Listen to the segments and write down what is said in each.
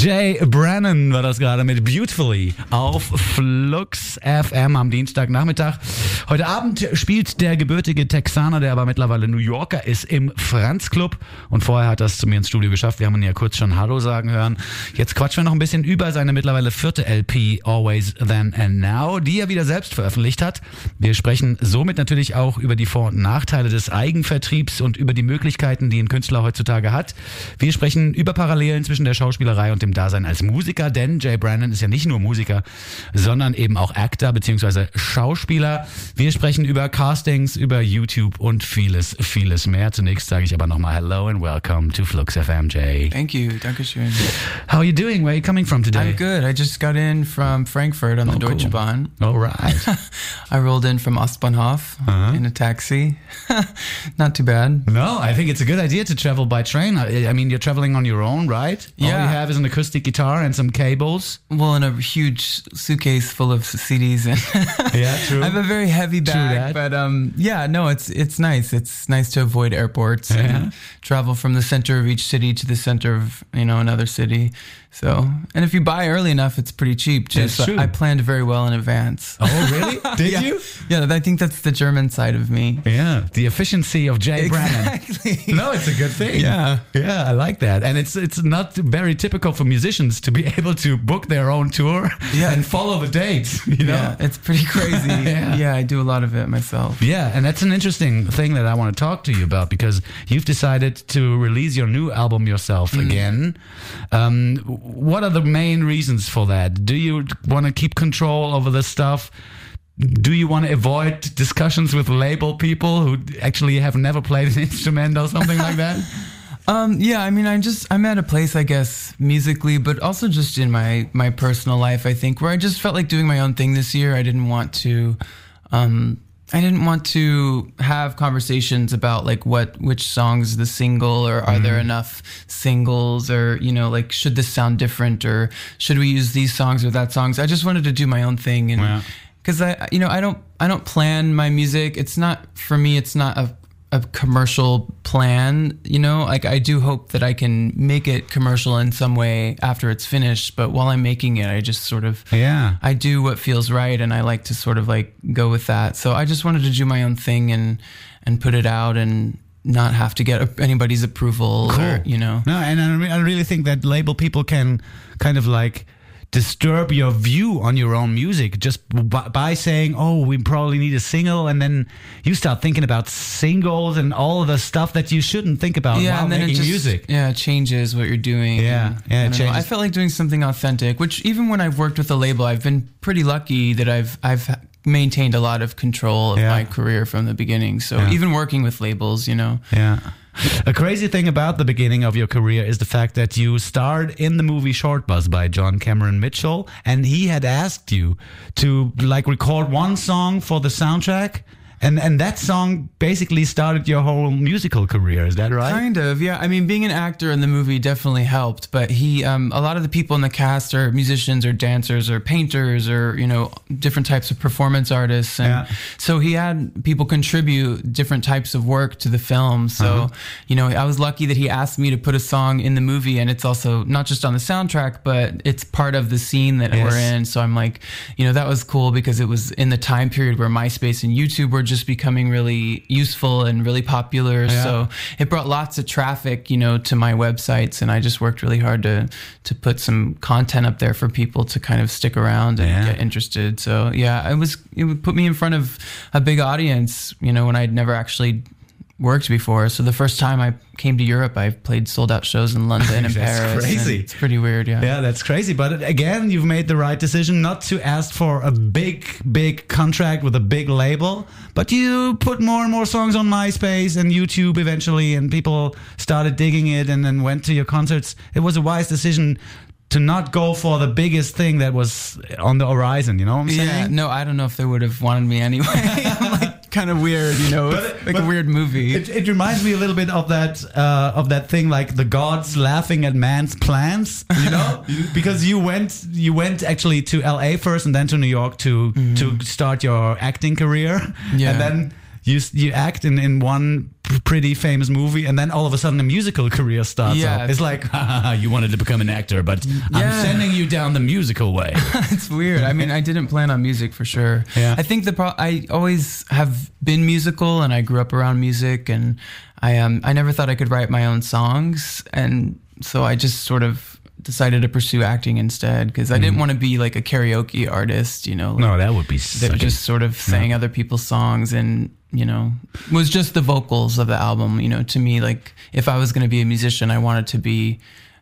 Jay Brennan war das gerade mit Beautifully auf Flux FM am Dienstagnachmittag. Heute Abend spielt der gebürtige Texaner, der aber mittlerweile New Yorker ist, im Franz Club. Und vorher hat er es zu mir ins Studio geschafft. Wir haben ihn ja kurz schon Hallo sagen hören. Jetzt quatschen wir noch ein bisschen über seine mittlerweile 4. LP Always Then and Now, die er wieder selbst veröffentlicht hat. Wir sprechen somit natürlich auch über die Vor- und Nachteile des Eigenvertriebs und über die Möglichkeiten, die ein Künstler heutzutage hat. Wir sprechen über Parallelen zwischen der Schauspielerei und dem Dasein als Musiker, denn Jay Brennan ist ja nicht nur Musiker, sondern eben auch Actor bzw. Schauspieler. Wir sprechen über Castings, über YouTube und vieles, vieles mehr. Zunächst sage ich aber nochmal hello and welcome to Flux FM, Jay. Thank you. Dankeschön. How are you doing? Where are you coming from today? I'm good. I just got in from Frankfurt on the Deutsche Bahn. All right. I rolled in from Ostbahnhof in a taxi. Not too bad. No, I think it's a good idea to travel by train. I mean, you're traveling on your own, right? Yeah. All you have is an acoustic guitar and some cables. Well, and a huge suitcase full of CDs. And Yeah, true. I have a very heavy bag, that. but yeah, no, it's nice. It's nice to avoid airports and travel from the center of each city to the center of, another city. So, and if you buy early enough, it's pretty cheap too. That's So true. I planned very well in advance. Oh, really? Did Yeah. you? Yeah, I think that's the German side of me. Yeah, the efficiency of Jay Brennan. Exactly. No, it's a good thing. Yeah. Yeah, I like that. And it's not very typical for musicians to be able to book their own tour and follow the dates, you know? Yeah, it's pretty crazy. Yeah. Yeah, I do a lot of it myself. Yeah, and that's an interesting thing that I want to talk to you about because you've decided to release your new album yourself again. What are the main reasons for that? Do you want to keep control over this stuff? Do you want to avoid discussions with label people who actually have never played an instrument or something like that? Yeah, I mean, I'm at a place, I guess, musically, but also just in my personal life, I think, where I just felt like doing my own thing this year. I didn't want to have conversations about like which song's the single, or are there enough singles, or like should this sound different, or should we use these songs or that songs. I just wanted to do my own thing, and because I don't plan my music. It's not, for me, it's not a commercial plan, like I do hope that I can make it commercial in some way after it's finished, but while I'm making it, I just sort of I do what feels right, and I like to sort of like go with that. So I just wanted to do my own thing and put it out and not have to get anybody's approval. Cool. Or, No, and I really think that label people can kind of like disturb your view on your own music just by saying, oh, we probably need a single, and then you start thinking about singles and all of the stuff that you shouldn't think about while and then making it just, music. Yeah, it changes what you're doing. Yeah, and, it changes. I felt like doing something authentic, which even when I've worked with a label, I've been pretty lucky that I've maintained a lot of control of my career from the beginning. So even working with labels, Yeah. A crazy thing about the beginning of your career is the fact that you starred in the movie Short Bus by John Cameron Mitchell, and he had asked you to like record one song for the soundtrack, and that song basically started your whole musical career. Is that right? Kind of, yeah. I mean, being an actor in the movie definitely helped, but he, a lot of the people in the cast are musicians or dancers or painters or, different types of performance artists. And so he had people contribute different types of work to the film. So, I was lucky that he asked me to put a song in the movie, and it's also not just on the soundtrack, but it's part of the scene that we're in. So I'm like, that was cool because it was in the time period where MySpace and YouTube were just becoming really useful and really popular. So it brought lots of traffic, to my websites, and I just worked really hard to put some content up there for people to kind of stick around and get interested. So it would put me in front of a big audience, when I'd never actually worked before. So the first time I came to Europe, I played sold out shows in London and Paris. That's crazy. It's pretty weird, Yeah, that's crazy. But again, you've made the right decision not to ask for a big contract with a big label, but you put more and more songs on MySpace and YouTube eventually, and people started digging it and then went to your concerts. It was a wise decision to not go for the biggest thing that was on the horizon, you know what I'm saying? Yeah, no, I don't know if they would have wanted me anyway. I'm like kind of weird, but a weird movie. It reminds me a little bit of that thing, like the gods laughing at man's plans, because you went actually to LA first and then to New York to start your acting career, and then you act in one pretty famous movie, and then all of a sudden a musical career starts up. It's like, you wanted to become an actor, but I'm sending you down the musical way. It's weird. I mean, I didn't plan on music for sure. Yeah. I think I always have been musical, and I grew up around music, and I never thought I could write my own songs, and so I just sort of decided to pursue acting instead, because I didn't want to be like a karaoke artist, like, no, that would be that just sort of sang other people's songs and was just the vocals of the album. To me, like, if I was going to be a musician, I wanted to be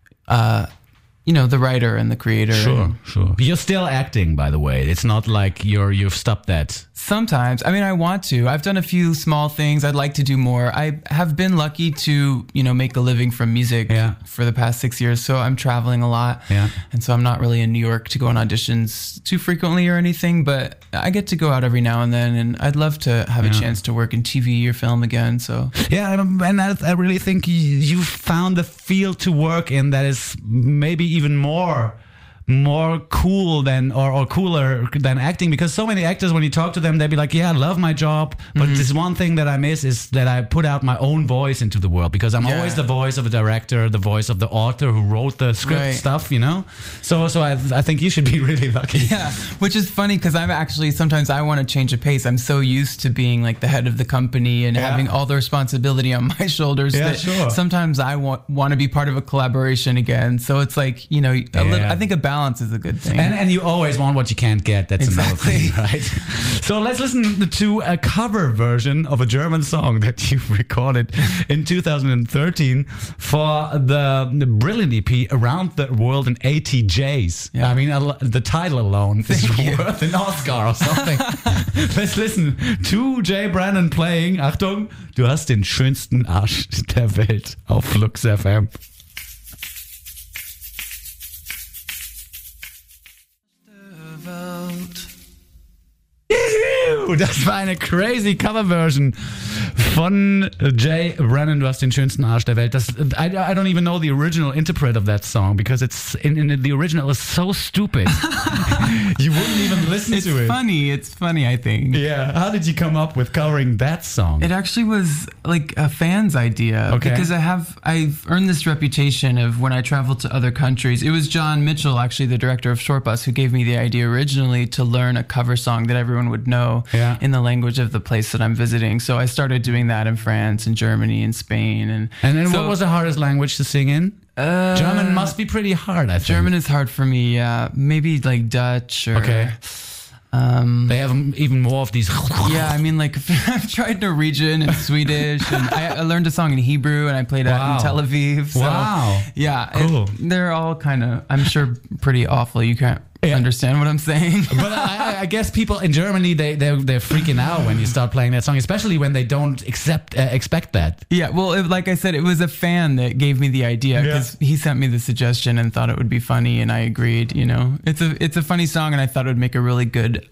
the writer and the creator. Sure. You're still acting, by the way. It's not like you've stopped that. Sometimes. I mean, I want to. I've done a few small things. I'd like to do more. I have been lucky to, make a living from music for the past 6 years. So I'm traveling a lot. Yeah. And so I'm not really in New York to go on auditions too frequently or anything, but I get to go out every now and then, and I'd love to have a chance to work in TV or film again. So yeah, and I really think you've found a field to work in that is maybe even more cool than or cooler than acting, because so many actors, when you talk to them, they'd be like, I love my job, but this one thing that I miss is that I put out my own voice into the world, because I'm always the voice of a director, the voice of the author who wrote the script stuff, so I think you should be really lucky. Yeah, which is funny, because I'm actually, sometimes I want to change the pace. I'm so used to being like the head of the company and having all the responsibility on my shoulders that sometimes I want to be part of a collaboration again. So it's like, I think a balance is a good thing. And you always want what you can't get. That's another thing, right? So let's listen to a cover version of a German song that you recorded in 2013 for the brilliant EP Around the World in 80 J's. Yeah. I mean, the title alone is worth an Oscar or something. Let's listen to Jay Brennan playing, Achtung, du hast den schönsten Arsch der Welt auf Flux FM. Das war eine crazy Coverversion von Jay Brennan. Du hast den schönsten Arsch der Welt. I don't even know the original interpret of that song, because it's in the original is so stupid. You wouldn't even listen to it. It's funny, I think. Yeah. How did you come up with covering that song? It actually was like a fan's idea. Okay. Because I've earned this reputation of, when I travel to other countries, it was John Mitchell, actually the director of Short Bus, who gave me the idea originally to learn a cover song that everyone would know in the language of the place that I'm visiting. So I started doing that in France and Germany and Spain. And then what was the hardest language to sing in? German must be pretty hard, I think. German is hard for me, yeah. Maybe like Dutch or... Okay. They have even more of these... Yeah, I mean, like, I've tried Norwegian and Swedish, and I learned a song in Hebrew, and I played out in Tel Aviv. So, yeah, cool. They're all kind of, I'm sure, pretty awful. You can't understand what I'm saying. But I guess people in Germany, they're freaking out when you start playing that song, especially when they don't expect that. Yeah, well, like I said, it was a fan that gave me the idea, because he sent me the suggestion and thought it would be funny, and I agreed. It's a funny song, and I thought it would make a really good,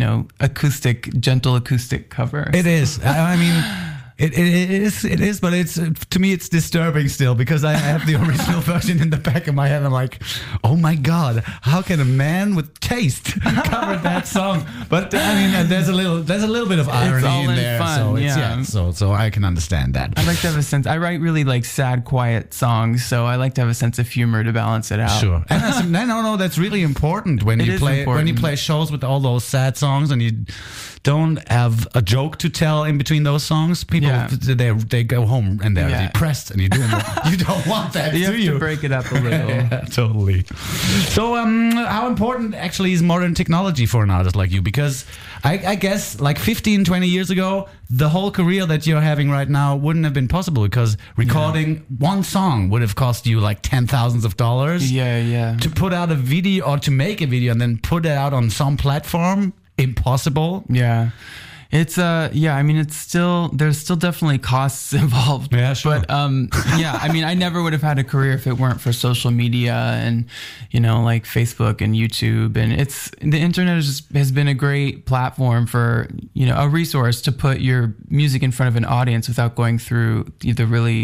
gentle acoustic cover. It is. I mean, it is, but it's, to me, it's disturbing still, because I have the original version in the back of my head. I'm like, oh my God, how can a man with taste cover that song? But I mean, there's a little bit of irony in there, fun, so I can understand that. I like to have a sense. I write really like sad, quiet songs, so I like to have a sense of humor to balance it out. Sure, and that's really important when you play shows with all those sad songs, and you don't have a joke to tell in between those songs. People they go home and they're depressed, and you don't want that. You have to break it up a little. Yeah, totally. So how important actually is modern technology for an artist like you? Because I guess like 15, 20 years ago, the whole career that you're having right now wouldn't have been possible, because recording one song would have cost you like $10,000s of dollars. Yeah. To put out a video, or to make a video and then put it out on some platform, impossible. Yeah. It's I mean, there's still definitely costs involved. Yeah, sure. But I mean, I never would have had a career if it weren't for social media and like Facebook and YouTube, and the internet has been a great platform for a resource to put your music in front of an audience without going through the really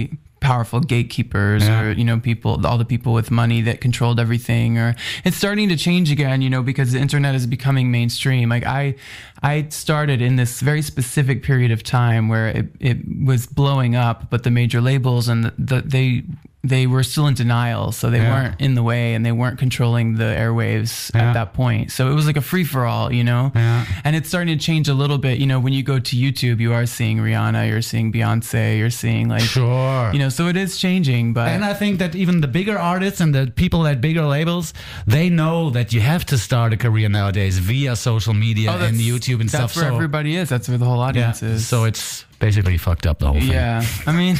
powerful gatekeepers or, you know, all the people with money that controlled everything. Or it's starting to change again, you know, because the internet is becoming mainstream. Like I started in this very specific period of time where it was blowing up, but the major labels and they were still in denial, so they weren't in the way and they weren't controlling the airwaves at that point. So it was like a free-for-all, you know? Yeah. And it's starting to change a little bit. You know, when you go to YouTube, you are seeing Rihanna, you're seeing Beyonce, you're seeing like... Sure. You know, so it is changing, but... And I think that even the bigger artists and the people at bigger labels, they know that you have to start a career nowadays via social media and YouTube and stuff. That's where everybody is. That's where the whole audience is. So it's basically fucked up, the whole thing. Yeah. I mean...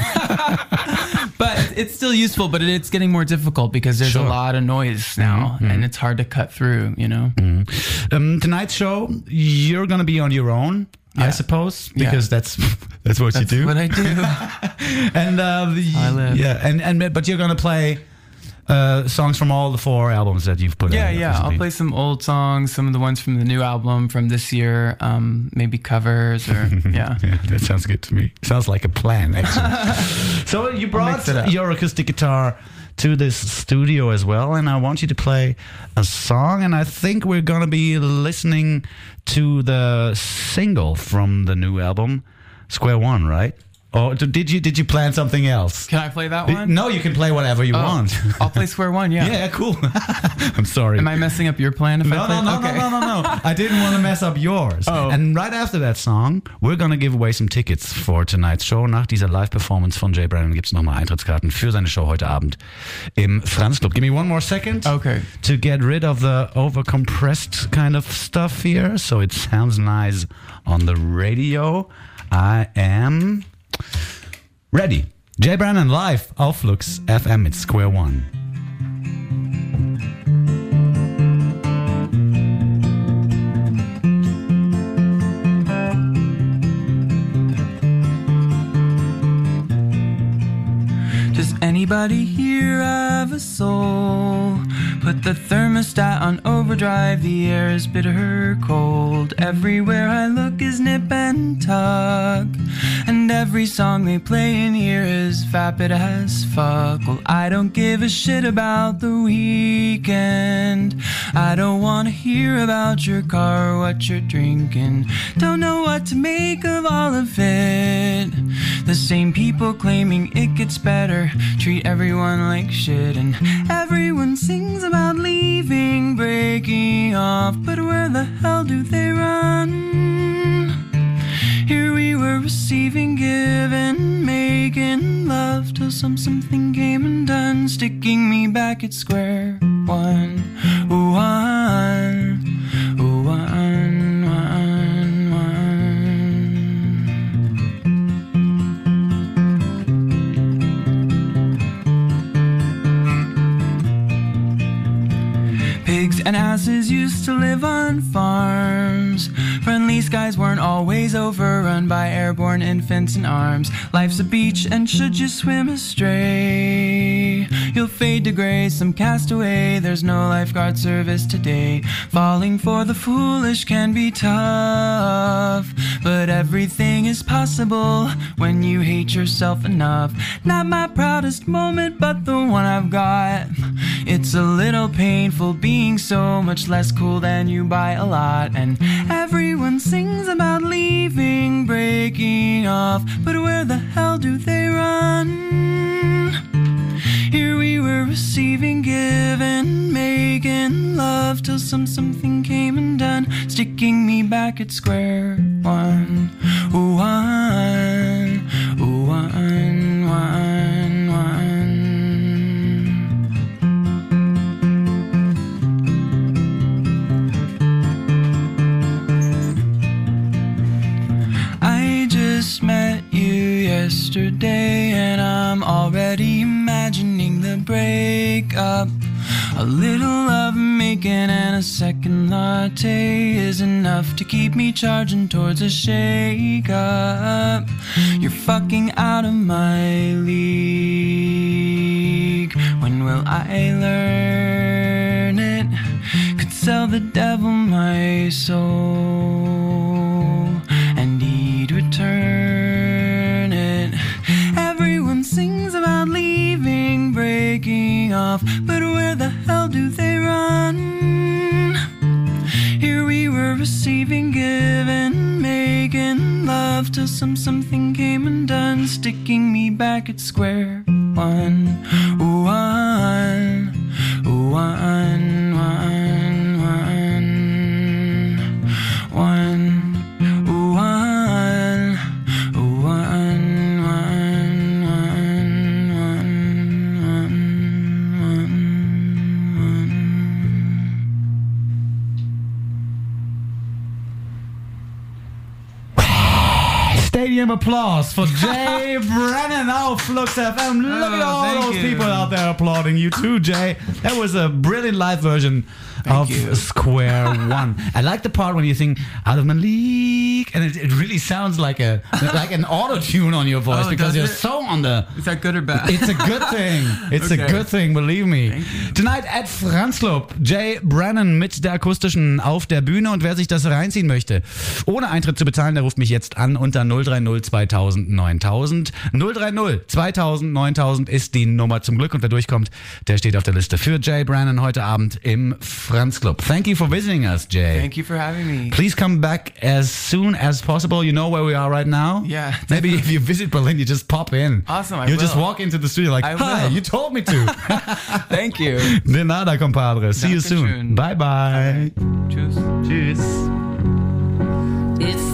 But it's still useful, but it's getting more difficult because there's a lot of noise now, and it's hard to cut through, you know? Tonight's show, you're going to be on your own, I suppose, because that's what you do. That's what I do. And I live. Yeah, but you're going to play songs from all the 4 albums that you've put out. Yeah. I'll play some old songs, some of the ones from the new album from this year, maybe covers or yeah, that sounds good to me. Sounds like a plan, actually. So you brought your acoustic guitar to this studio as well, and I want you to play a song, and I think we're gonna be listening to the single from the new album, Square One, right? Or did you plan something else? Can I play that one? No, you can play whatever you want. I'll play Square One, yeah. Yeah, cool. I'm sorry. Am I messing up your plan if I play? No. I didn't want to mess up yours. Oh. And right after that song, we're gonna give away some tickets for tonight's show. Nach dieser Live-Performance von Jay Brennan gibt's nochmal Eintrittskarten für seine Show heute Abend im Franz Club. Give me one more second to get rid of the overcompressed kind of stuff here so it sounds nice on the radio. I am... ready. Jay Brennan live auf Flux FM mit Square One. Does anybody here have a soul? Put the thermostat on overdrive, the air is bitter cold. Everywhere I look is nip and tuck, and every song they play in here is vapid as fuck. Well, I don't give a shit about the weekend. I don't wanna hear about your car or what you're drinking. Don't know what to make of all of it. The same people claiming it gets better treat everyone like shit, and everyone sings about leaving, breaking off, but where the hell do they run? Here we were receiving, giving, making love till something came undone, sticking me back at square one. Pigs and asses used to live on farms. Friendly skies weren't always overrun by airborne infants in arms. Life's a beach, and should you swim astray, you'll fade to gray, some castaway. There's no lifeguard service today. Falling for the foolish can be tough, but everything is possible when you hate yourself enough. Not my proudest moment, but the one I've got. It's a little painful being so much less cool than you by a lot, and everyone sings about leaving, breaking off, but where the hell do they run? Here we were receiving, giving, making love till something came undone, sticking me back at square one. Met you yesterday, and I'm already imagining the breakup. A little love making and a second latte is enough to keep me charging towards a shake-up. You're fucking out of my league. When will I learn it? Could sell the devil my soul, and he'd return it. Everyone sings about off, but where the hell do they run? Here we were receiving, giving, making love till something came undone, sticking me back at square one. One, one, one, one, one. Stadium applause for Jay Brennan auf Flux FM. Look at all those people out there applauding you too, Jay. That was a brilliant live version of Square One. I like the part when you sing out of my league, and it really sounds like an auto tune on your voice because you're so on the. Is that good or bad? It's a good thing. It's a good thing, believe me. Tonight at Franz Club, Jay Brennan mit der akustischen auf der Bühne, und wer sich das reinziehen möchte, ohne Eintritt zu bezahlen, der ruft mich jetzt an unter 030 2000 9000. 030 2000 9000 ist die Nummer zum Glück, und wer durchkommt, der steht auf der Liste für Jay Brennan heute Abend im Franz Club. Thank you for visiting us, Jay. Thank you for having me. Please come back as soon as possible. You know where we are right now? Yeah. Maybe if you visit Berlin, you just pop in. Awesome, I You will. just walk into the studio like, hi, you told me to. Thank you. De nada, compadre. See you soon. Dankeschön. Bye-bye. Tschüss. Tschüss. It's